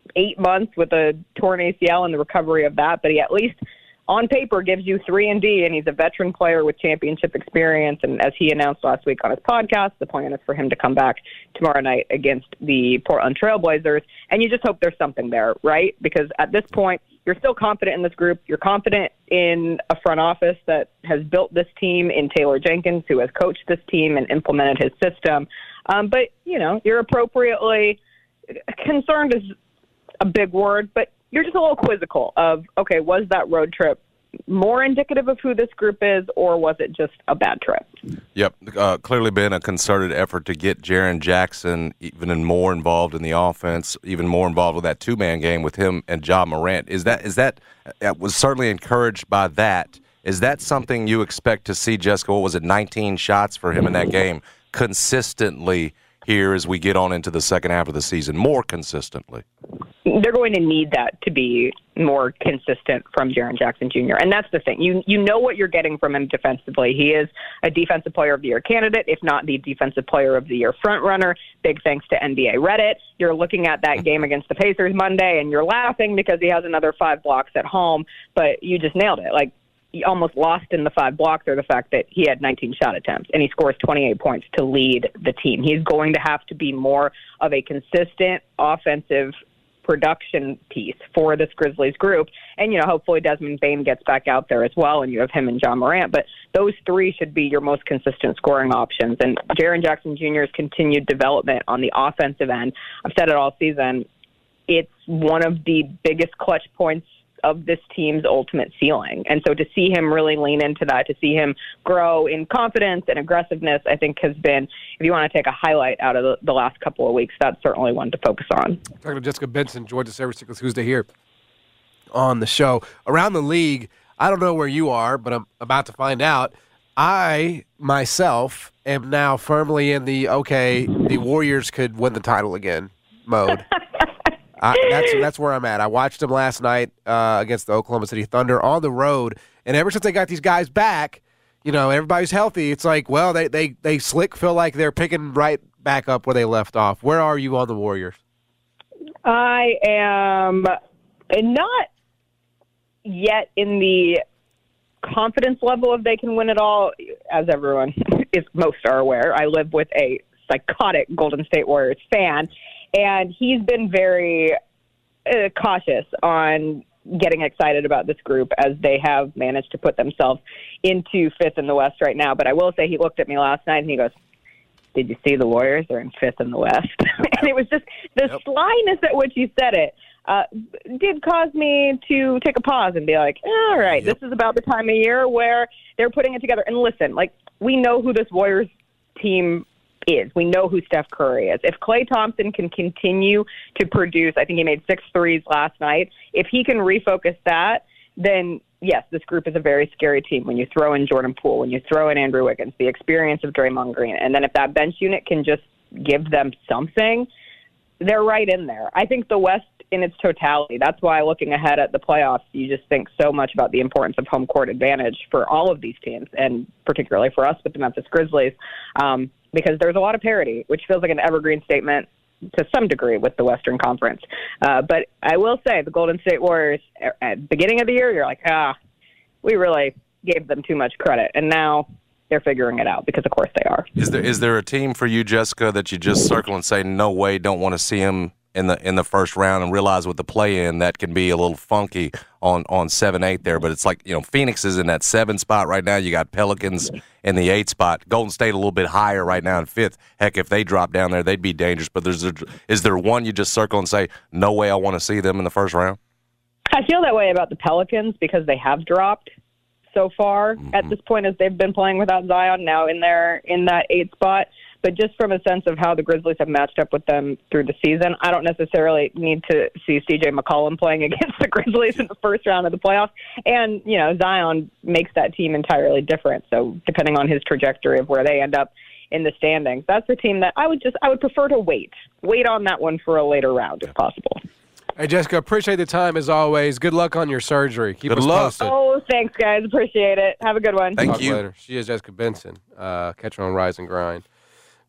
eight months with a torn A C L and the recovery of that, but he at least on paper gives you three and D, and he's a veteran player with championship experience. And as he announced last week on his podcast, the plan is for him to come back tomorrow night against the Portland Trail Blazers. And you just hope there's something there, right? Because at this point, you're still confident in this group. You're confident in a front office that has built this team, in Taylor Jenkins, who has coached this team and implemented his system. Um, but, you know, you're appropriately concerned is a big word, but you're just a little quizzical of, okay, was that road trip more indicative of who this group is, or was it just a bad trip? Yep. Uh, clearly been a concerted effort to get Jaren Jackson even more involved in the offense, even more involved with that two-man game with him and Ja Morant. Is that, is that, uh, was certainly encouraged by that. Is that something you expect to see, Jessica? What was it, nineteen shots for him in that game consistently here as we get on into the second half of the season, more consistently? They're going to need that to be more consistent from Jaren Jackson Junior And that's the thing. You you know what you're getting from him defensively. He is a Defensive Player of the Year candidate, if not the Defensive Player of the Year frontrunner. Big thanks to N B A Reddit. You're looking at that game against the Pacers Monday, and you're laughing because he has another five blocks at home, but you just nailed it. Like, he almost lost in the five blocks or the fact that he had nineteen shot attempts and he scores twenty-eight points to lead the team. He's going to have to be more of a consistent offensive production piece for this Grizzlies group. And, you know, hopefully Desmond Bane gets back out there as well, and you have him and Ja Morant. But those three should be your most consistent scoring options. And Jaren Jackson Junior's continued development on the offensive end, I've said it all season, it's one of the biggest clutch points of this team's ultimate ceiling. And so to see him really lean into that, to see him grow in confidence and aggressiveness, I think has been, if you want to take a highlight out of the, the last couple of weeks, that's certainly one to focus on. Talking to Jessica Benson, joins us every single Tuesday here on the show. Around the league, I don't know where you are, but I'm about to find out. I, myself, am now firmly in the, okay, the Warriors could win the title again mode. I, that's that's where I'm at. I watched them last night uh, against the Oklahoma City Thunder on the road, and ever since they got these guys back, you know, everybody's healthy. It's like, well, they they they slick feel like they're picking right back up where they left off. Where are you on the Warriors? I am not yet in the confidence level of they can win it all, as everyone is most are aware. I live with a psychotic Golden State Warriors fan. And he's been very uh, cautious on getting excited about this group as they have managed to put themselves into fifth in the West right now. But I will say he looked at me last night and he goes, did you see the Warriors are in fifth in the West? And it was just the yep. slyness at which he said it uh, did cause me to take a pause and be like, all right, yep. this is about the time of year where they're putting it together. And listen, like, we know who this Warriors team is. We know who Steph Curry is. If Klay Thompson can continue to produce, I think he made six threes last night. If he can refocus that, then yes, this group is a very scary team. When you throw in Jordan Poole, when you throw in Andrew Wiggins, the experience of Draymond Green, and then if that bench unit can just give them something, they're right in there. I think the West in its totality, that's why looking ahead at the playoffs, you just think so much about the importance of home court advantage for all of these teams, and particularly for us with the Memphis Grizzlies. Um, because there's a lot of parity, which feels like an evergreen statement to some degree with the Western Conference. Uh, but I will say the Golden State Warriors, at the beginning of the year, you're like, ah, we really gave them too much credit. And now they're figuring it out because, of course, they are. Is there is there a team for you, Jessica, that you just circle and say, no way, don't want to see them in the in the first round, and realize with the play-in that can be a little funky on, on seven eight there? But it's like, you know, Phoenix is in that seven spot right now. You got Pelicans in the eight spot. Golden State a little bit higher right now in fifth. Heck, if they drop down there, they'd be dangerous. But there's a, is there one you just circle and say, no way I want to see them in the first round? I feel that way about the Pelicans because they have dropped so far mm-hmm. at this point as they've been playing without Zion, now in their in that eight spot. But just from a sense of how the Grizzlies have matched up with them through the season, I don't necessarily need to see C J McCollum playing against the Grizzlies in the first round of the playoffs. And, you know, Zion makes that team entirely different. So depending on his trajectory of where they end up in the standings, that's the team that I would just, I would prefer to wait. Wait on that one for a later round if possible. Hey, Jessica, appreciate the time as always. Good luck on your surgery. Keep good us luck. posted. Oh, thanks, guys. Appreciate it. Have a good one. Thank Talk you. Later. She is Jessica Benson. Uh, catch her on Rise and Grind.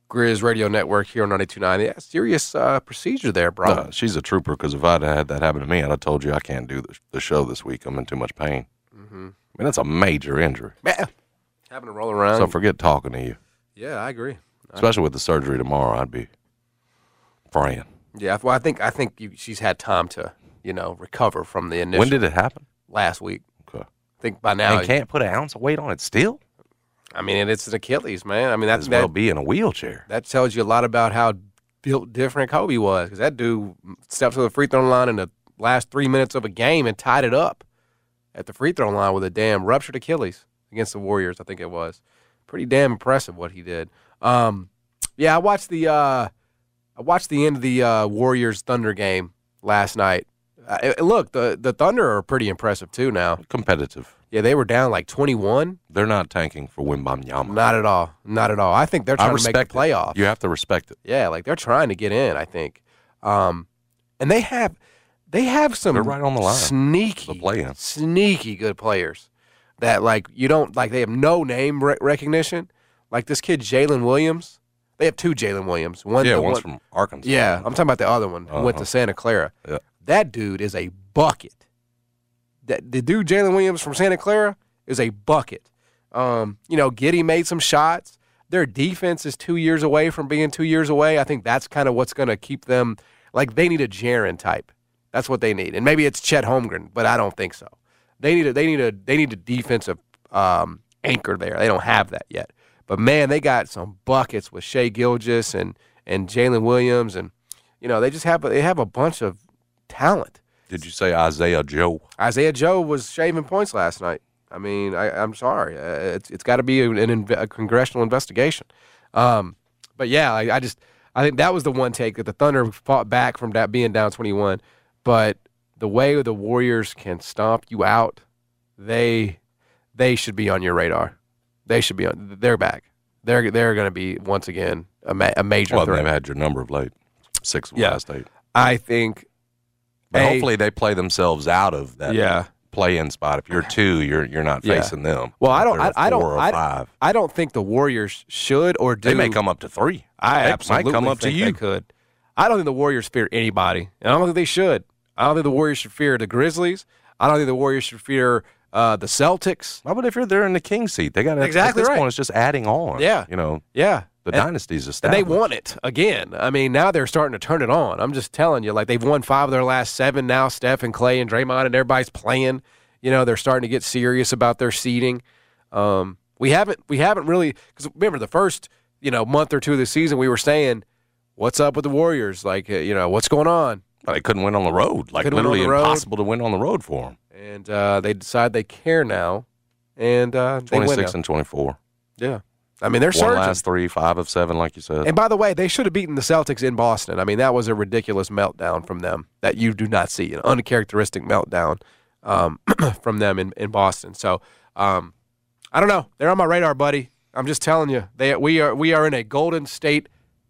Grizz Radio Network here on ninety-two point nine. Yeah, serious uh, procedure there, bro. Uh, she's a trooper because if I'd had that happen to me, I'd have told you I can't do the, the show this week. I'm in too much pain. Mm-hmm. I mean, that's a major injury. Yeah. Having to roll around. So forget talking to you. Yeah, I agree. Especially with the surgery tomorrow, I'd be praying. Yeah, well, I think I think you, she's had time to, you know, recover from the initial. When did it happen? Last week. Okay. I think by now. And can't put an ounce of weight on it still? I mean, and it's an Achilles, man. I mean, that's as well that, be in a wheelchair. That tells you a lot about how built different Kobe was, because that dude stepped to the free throw line in the last three minutes of a game and tied it up at the free throw line with a damn ruptured Achilles against the Warriors, I think it was. Pretty damn impressive what he did. Um, yeah, I watched the uh, I watched the end of the uh, Warriors Thunder game last night. Uh, look, the the Thunder are pretty impressive too now. Competitive. Yeah, they were down like twenty-one. They're not tanking for Wembanyama. Not at all. Not at all. I think they're trying to make the playoffs. You have to respect it. Yeah, like they're trying to get in, I think. Um, and they have they have some they're right on the line. sneaky, the play-in. sneaky good players that like you don't like. They have no name re- recognition. Like this kid Jalen Williams. They have two Jalen Williams. One, yeah, the one's one, from Arkansas. Yeah, I'm talking about the other one who uh-huh. went to Santa Clara. Yeah. That dude is a bucket. That the dude Jalen Williams from Santa Clara is a bucket. Um, you know, Giddey made some shots. Their defense is two years away from being two years away. I think that's kind of what's going to keep them. Like they need a Jaren type. That's what they need, and maybe it's Chet Holmgren, but I don't think so. They need a they need a they need a defensive um, anchor there. They don't have that yet. But man, they got some buckets with Shai Gilgeous and and Jalen Williams, and you know they just have they have a bunch of talent. Did you say Isaiah Joe? Isaiah Joe was shaving points last night. I mean, I, I'm sorry. Uh, it's it's got to be an, an, a congressional investigation. Um, but yeah, I, I just I think that was the one take that the Thunder fought back from that being down twenty-one. But the way the Warriors can stomp you out, they they should be on your radar. They should be on. They're back. They're they're going to be once again a, ma- a major well, threat. They've had your number of late. Six of the yeah. last eight. I think. But a, hopefully they play themselves out of that yeah. play-in spot. If you're two, you're you're not yeah. facing them. Well, I don't. I, I don't. Or I, five. I don't think the Warriors should or do. They may come up to three. I they absolutely might come up think to you. They could. I don't think the Warriors fear anybody, and I don't think they should. I don't think the Warriors should fear the Grizzlies. I don't think the Warriors should fear uh, the Celtics. How about if you're there in the king seat? They got exactly at this right. point. It's just adding on. Yeah, you know. Yeah, the and, dynasty's established. And they want it again. I mean, now they're starting to turn it on. I'm just telling you, like they've won five of their last seven. Now Steph and Clay and Draymond and everybody's playing. You know, they're starting to get serious about their seeding. Um, we haven't we haven't really because remember the first you know month or two of the season we were saying, what's up with the Warriors? Like uh, you know what's going on? Well, they couldn't win on the road. Like couldn't literally road. impossible to win on the road for them. And uh, they decide they care now, and uh, they win twenty-six now. and twenty-four. Yeah, I mean they're One surging. last three, five of seven, like you said. And by the way, they should have beaten the Celtics in Boston. I mean that was a ridiculous meltdown from them that you do not see, an uncharacteristic meltdown um, from them in, in Boston. So um, I don't know. They're on my radar, buddy. I'm just telling you, they we are we are in a Golden State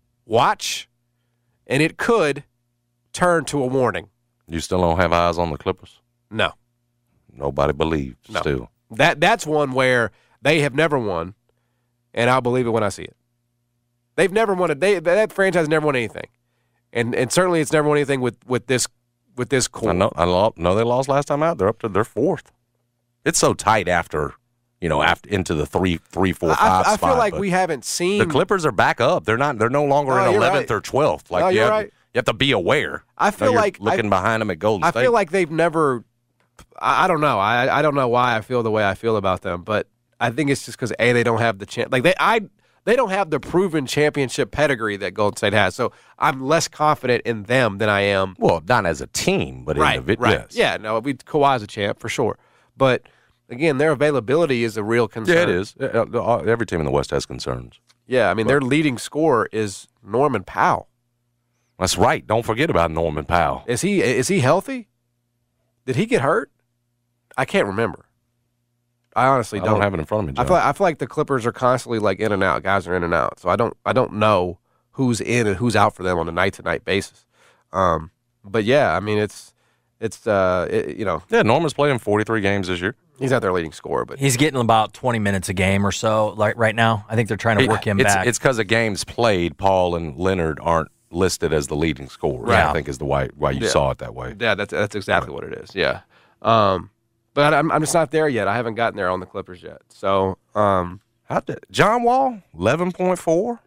watch, and it could turn to a warning. You still don't have eyes on the Clippers? No. Nobody believes no. still. That That's one where they have never won, and I'll believe it when I see it. They've never won it. They that franchise never won anything, and and certainly it's never won anything with, with this with this core. I know. I know they lost last time out. They're up to their fourth. It's so tight after, you know, after into the three, three, four, five. I, I spot, feel like we haven't seen the Clippers are back up. They're not. They're no longer no, in eleventh right. or twelfth. Like no, you you're have, right. you have to be aware. I feel you're like looking I, behind them at Golden I State. feel like they've never. I, I don't know. I I don't know why I feel the way I feel about them, but I think it's just because a they don't have the chance. Like they I they don't have the proven championship pedigree that Golden State has. So I'm less confident in them than I am. Well, not as a team, but right, individually. right. Yes. Yeah, no, we Kawhi's a champ for sure, but again, their availability is a real concern. Yeah, it is. Every team in the West has concerns. Yeah, I mean, but, their leading scorer is Norman Powell. That's right. Don't forget about Norman Powell. Is he is he healthy? Did he get hurt? I can't remember. I honestly I don't. don't have it in front of me, John. I feel, like, I feel like the Clippers are constantly like in and out. Guys are in and out. So I don't I don't know who's in and who's out for them on a night to night basis. Um, but yeah, I mean it's It's, uh, it, you know. Yeah, Norman's playing forty-three games this year. He's not their leading scorer, but. He's getting about twenty minutes a game or so like right now. I think they're trying to work him it's, back. It's because of games played, Paul and Leonard aren't listed as the leading scorer. Right. I think is the why, why you Yeah. saw it that way. Yeah, that's that's exactly what it is. Yeah. Um, but I'm, I'm just not there yet. I haven't gotten there on the Clippers yet. So, um, How did, John Wall, eleven point four.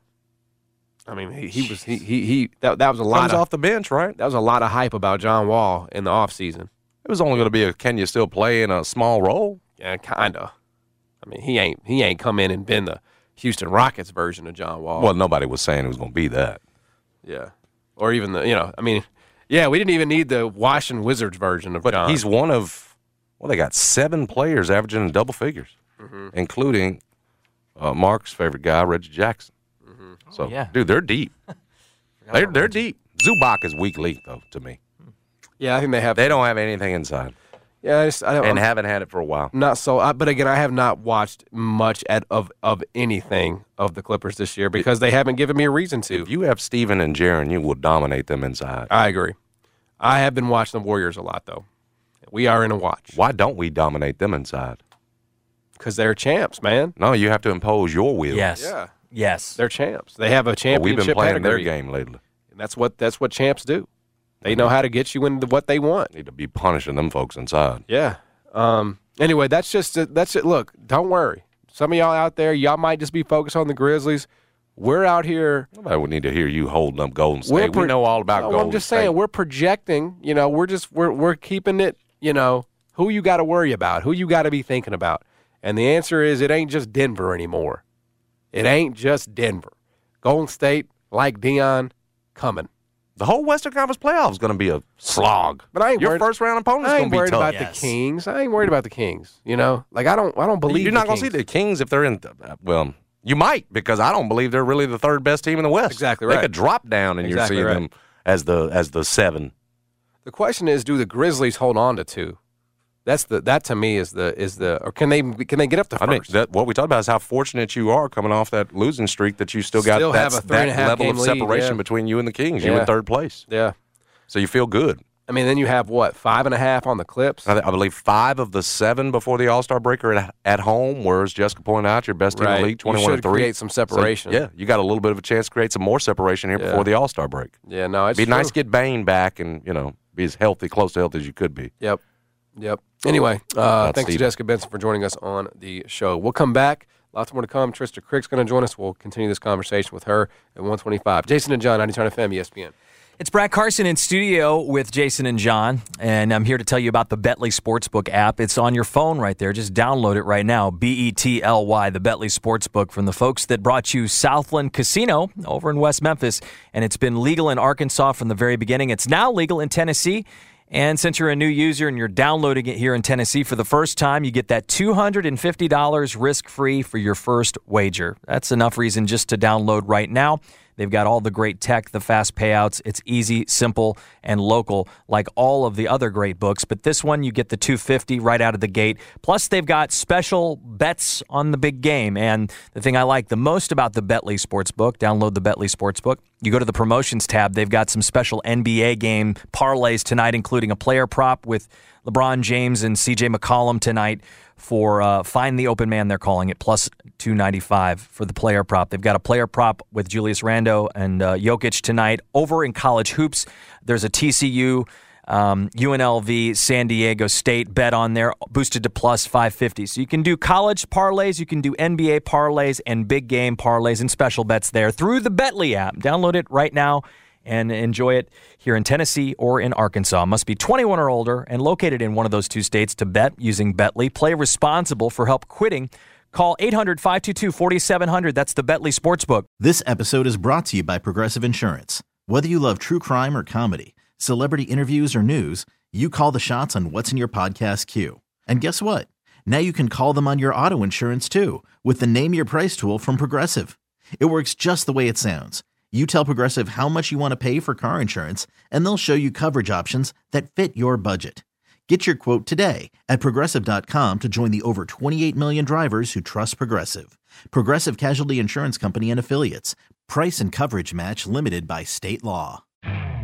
I mean, he, he was he he, he that, that was a lot Comes of, off the bench, right? that was a lot of hype about John Wall in the offseason. It was only going to be a can you still play in a small role? Yeah, kind of. I mean, he ain't he ain't come in and been the Houston Rockets version of John Wall. Well, nobody was saying it was going to be that. Yeah. Or even the, you know, I mean, yeah, we didn't even need the Washington Wizards version of But John. he's one of, well, they got seven players averaging in double figures, Mm-hmm. including uh, Mark's favorite guy, Reggie Jackson. Mm-hmm. So, Oh, yeah. dude, they're deep. they're they're deep. Zubac is weak link, though, to me. Yeah, I think they have. They don't have anything inside yeah, I just, I don't, and I'm haven't had it for a while. not so. I, but again, I have not watched much at, of of anything of the Clippers this year because they haven't given me a reason to. If you have Steven and Jaren, you will dominate them inside. I agree. I have been watching the Warriors a lot, though. We are in a watch Why don't we dominate them inside? because they're champs, man. No, you have to impose your will. yes. Yeah. Yes. They're champs. They have a But championship we've been playing pedigree. their game lately. And that's what that's what champs do. They know how to get you into what they want. Need to be punishing them folks inside. Yeah. Um, anyway, that's just that's it. Look, don't worry. Some of y'all out there, y'all might just be focused on the Grizzlies. We're out here. Nobody would need to hear you holding up Golden State. We're we pro- know all about No, Golden I'm just State. saying we're projecting. You know, we're just we're we're keeping it. You know, who you got to worry about, who you got to be thinking about, and the answer is it ain't just Denver anymore. It ain't just Denver. Golden State, like Dion, coming. The whole Western Conference playoff is going to be a slog. But I ain't Your worried, first round opponent is I going ain't to be worried tough. about Yes. the Kings. I ain't worried about the Kings. You know, like I don't I don't believe You're the not going to see Kings. the Kings if they're in. The, well, you might because I don't believe they're really the third best team in the West. Exactly They right. could drop down and Exactly you're right. seeing them as the as the seven. The question is, do the Grizzlies hold on to two? That's the that to me is the is the or can they can they get up to I first? mean, that, what we talked about is how fortunate you are coming off that losing streak that you still got Still have that's- a three and a that half level game of lead, separation yeah. between you and the Kings. You're Yeah. in third place, yeah. so you feel good. I mean, then you have what five and a half on the Clips. I, I believe five of the seven before the All Star break are at, at home, whereas Jessica pointed out your best team in Right. the league, You twenty-one should and three. create some separation. So, yeah, you got a little bit of a chance to create some more separation here Yeah. before the All Star break. Yeah, no, it's It'd be true. nice to get Bane back and you know be as healthy, close to health as you could be. Yep. Yep. Anyway, uh, That's thanks to Steve. Jessica Benson for joining us on the show. We'll come back. Lots more to come. Trista Crick's going to join us. We'll continue this conversation with her at one twenty-five. Jason and John, ninety-nine F M, E S P N. It's Brad Carson in studio with Jason and John, and I'm here to tell you about the Betly Sportsbook app. It's on your phone right there. Just download it right now, B E T L Y, the Betly Sportsbook, from the folks that brought you Southland Casino over in West Memphis, and it's been legal in Arkansas from the very beginning. It's now legal in Tennessee, and since you're a new user and you're downloading it here in Tennessee for the first time, you get that two hundred fifty dollars risk-free for your first wager. That's enough reason just to download right now. They've got all the great tech, the fast payouts. It's easy, simple, and local, like all of the other great books. But this one, you get the two hundred fifty dollars right out of the gate. Plus, they've got special bets on the big game. And the thing I like the most about the Betly Sportsbook, download the Betly Sportsbook, you go to the promotions tab. They've got some special N B A game parlays tonight, including a player prop with LeBron James and C J McCollum tonight for uh, Find the Open Man, they're calling it, plus two ninety-five for the player prop. They've got a player prop with Julius Randle and uh, Jokic tonight. Over in college hoops, there's a T C U, um, U N L V, San Diego State bet on there, boosted to plus five fifty. So you can do college parlays, you can do N B A parlays, and big game parlays and special bets there through the Betly app. Download it right now and enjoy it here in Tennessee or in Arkansas. Must be twenty-one or older and located in one of those two states to bet using Betly. Play responsible. For help quitting, call eight hundred, five two two, four seven zero zero. That's the Betly Sportsbook. This episode is brought to you by Progressive Insurance. Whether you love true crime or comedy, celebrity interviews or news, you call the shots on what's in your podcast queue. And guess what? Now you can call them on your auto insurance too with the Name Your Price tool from Progressive. It works just the way it sounds. You tell Progressive how much you want to pay for car insurance, and they'll show you coverage options that fit your budget. Get your quote today at Progressive dot com to join the over twenty-eight million drivers who trust Progressive. Progressive Casualty Insurance Company and Affiliates. Price and coverage match limited by state law.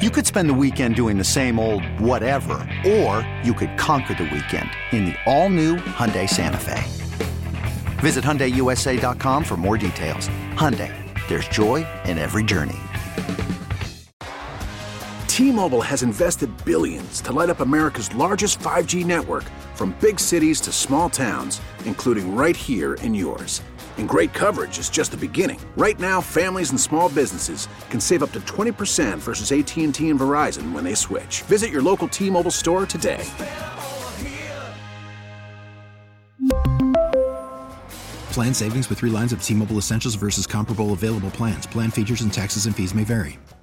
You could spend the weekend doing the same old whatever, or you could conquer the weekend in the all-new Hyundai Santa Fe. Visit Hyundai U S A dot com for more details. Hyundai, there's joy in every journey. T-Mobile has invested billions to light up America's largest five G network, from big cities to small towns, including right here in yours. And great coverage is just the beginning. Right now, families and small businesses can save up to twenty percent versus A T and T and Verizon when they switch. Visit your local T-Mobile store today. Plan savings with three lines of T-Mobile Essentials versus comparable available plans. Plan features and taxes and fees may vary.